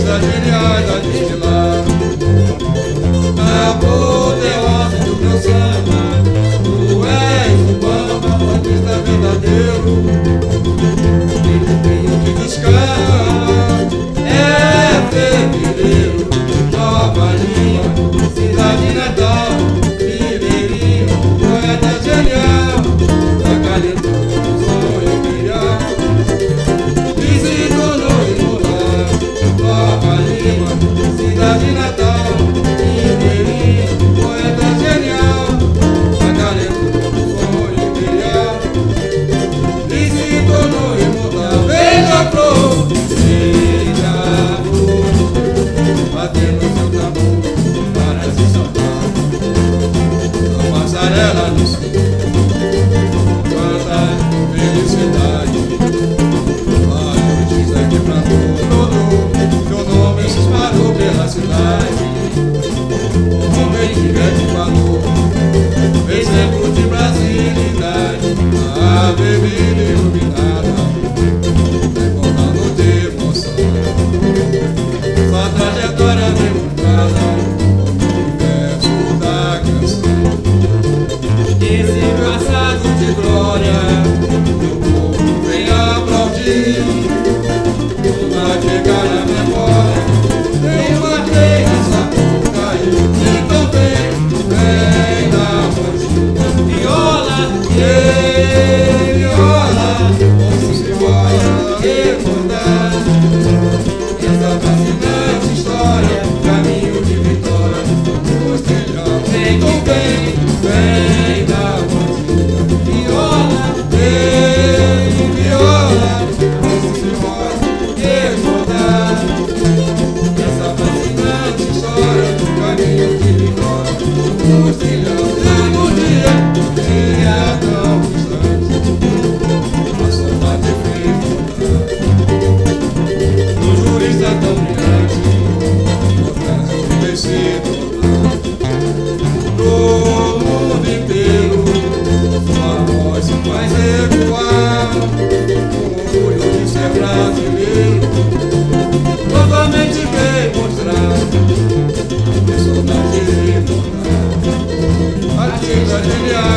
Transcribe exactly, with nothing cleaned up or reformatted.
coisas geniais a destilar. Apoteose do meu samba, tu és o bamba, o artista verdadeiro. Ele tem o que buscar, é fevereiro, Nova Lima, cidade natal, Ribeirinho, poeta genial, acalentando o sonho imperial. E se tornou imortal, Nova Lima, cidade natal, Ribeirinho, poeta genial, acalentando o sonho imperial. E se tornou imortal, beija-flor, beija-flor, batendo seu tambor para se salvar. A passarela no sul, quanta felicidade. A notícia que pra todo, seu nome se espalhou pela cidade. O homem que grande valor, fez tempo de brasilidade. A bebida iluminada, recordando de emoção. Sua trajetória bem marcada, o verso da canção. Esse passado de glória, meu povo vem aplaudir. Vai ficar na memória, tem uma teia essa boca aí. Então vem, vem da bandida, viola, yeah, viola, vamos embora recordar essa fascinante história, caminho de vitória, vamos trilhar. Então vem, vem da bandida, viola, yeah, viola, vamos embora recordar essa fascinante história, caminho de vitória, vamos trilhar. No dia, dia tão distante, a saudade fez voltar. No jurista tão brilhante, o caso vencido. No mundo inteiro, sua voz se faz ecoar, com orgulho de ser brasileiro. Novamente vem mostrar personagem imortal, artista genial.